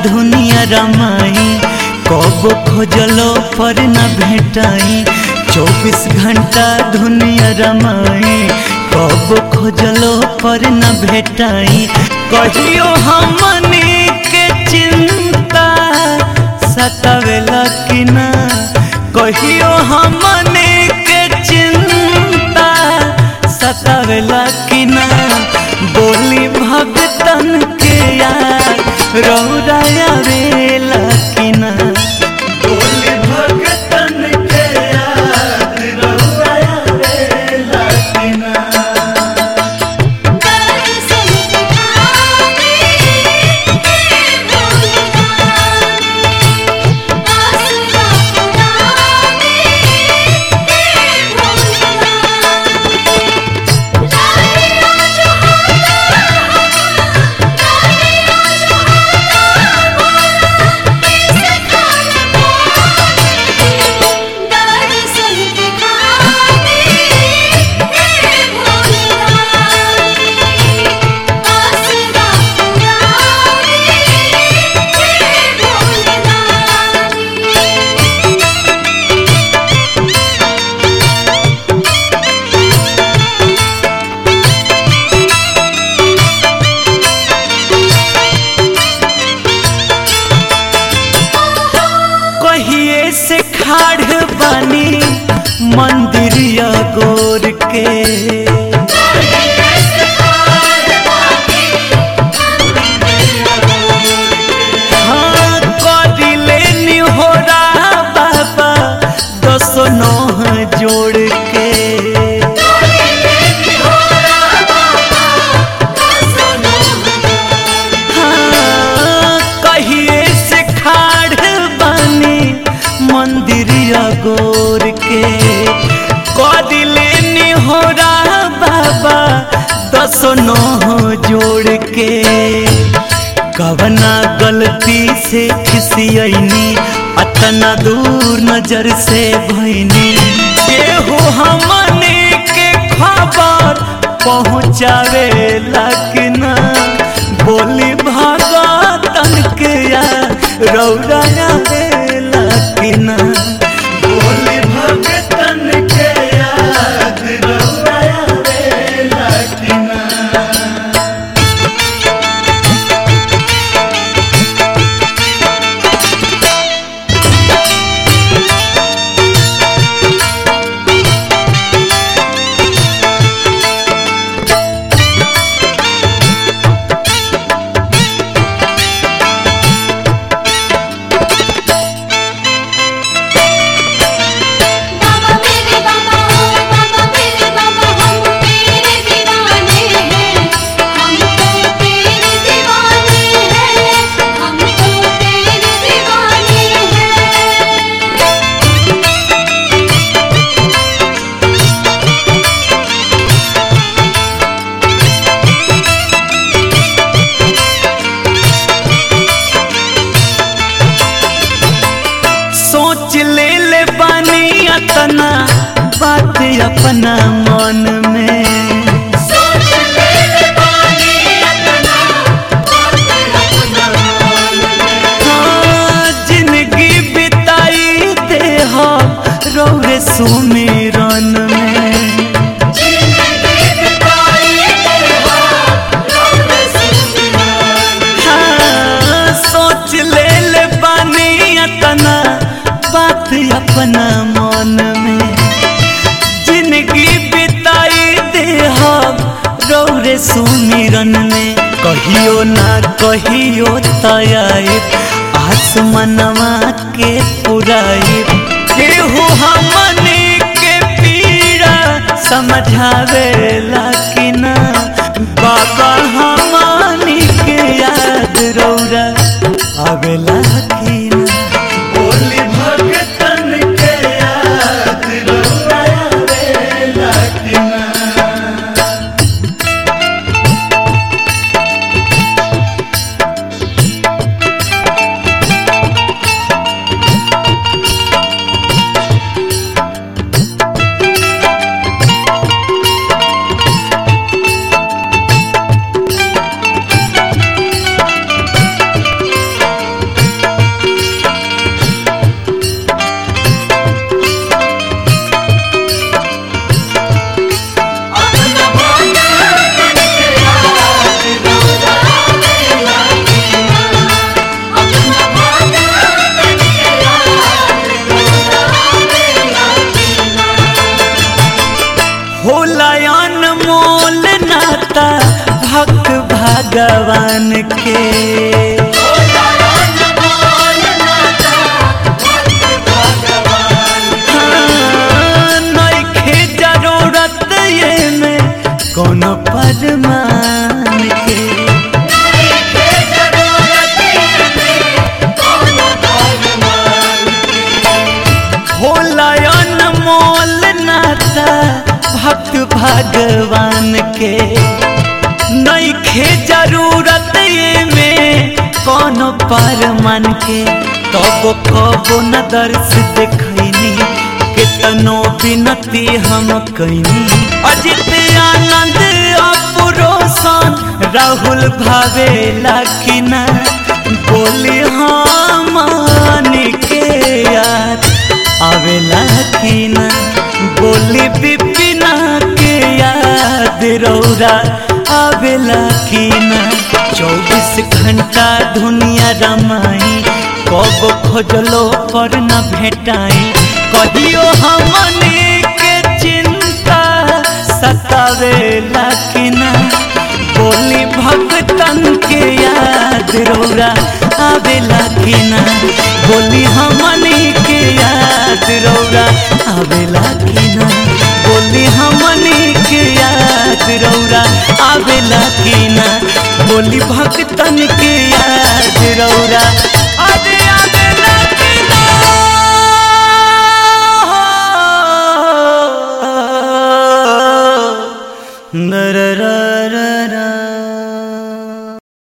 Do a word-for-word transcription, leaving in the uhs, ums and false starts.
दुनिया रमाई कब खोजलो पर न भेटाई। चौबीस घंटा दुनिया रमाई कब खोजलो पर न भेटाई। कहियो हमनी के चिंता सतावेला कि ना, कहियो हमनी के चिंता सतावेला कि ना। बोली भगतन के यार रौराया वेला कि ना, बोली भगतन के यार रौराया वेला कि ना। से खाड़ बानी मंदिरिया गोर के, हाँ करिले निहोरा बाबा दसो नोह जोड़ के। हाँ कहिए से खाड़ बानी मंदिरिया गोर के, कदिले निहोरा बाबा दसो नोह जोड़ के। कवना गलती से खिसियनी अतना दूर नजर से भईनी। केहू हमने के खबर पहुँचावे कि ना, बोली भगतन के यार रौराया वेला कि ना, बोली भगतन के याद रौराया वेला कि ना। सोच ले ले बानी अतना बात अपना मन में, सोच ले ले बानी अतना बात अपना मन में। हाँ जिंदगी बिताई दे हो रौरे सुमिरन में, जिंदगी बिताई दे हो रौरे सुमिरन में। हाँ सोच ले ले बानी अतना बात अपना मन में, जिंदगी बिताई दे हम रौरे सुमिरन में। कहियो ना कहियो तयाई आसमनवा के पुराई। केहू हमनी के पीड़ा समझावेला कि ना, बाबा हमनी के याद रौरा आवेला कि ना, बोली भगतन के याद रौराया वेला कि ना। लायन मोल नाता भक्त भगवान के हाँ, नइखे जरूरत ये में कोनो परमान के हो लायन मोल नाता भक्त भगवान के नइखे जरूरत ये में कोनो परमान के तब कबो न दर्श देखैनी कितनो बिनती हम कैनी अजित आनंद अपुरोसन राहुल भावेला कि ना बोली हम के याद आवेला कि ना बोली बिपिना के याद रौरा आवेला कि ना चौबीस घंटा दुनिया रमाई कब खोजलो पर न भेटाई कहियो हमनी के चिंता सतावेला कि ना बोली भक्तन के याद रौरा आवेला कि ना बोली हमनी के याद रौरा आवेला कि ना बोली हमनी के याद रौरा आवेला कि ना बोली भक्तन के याद रौरा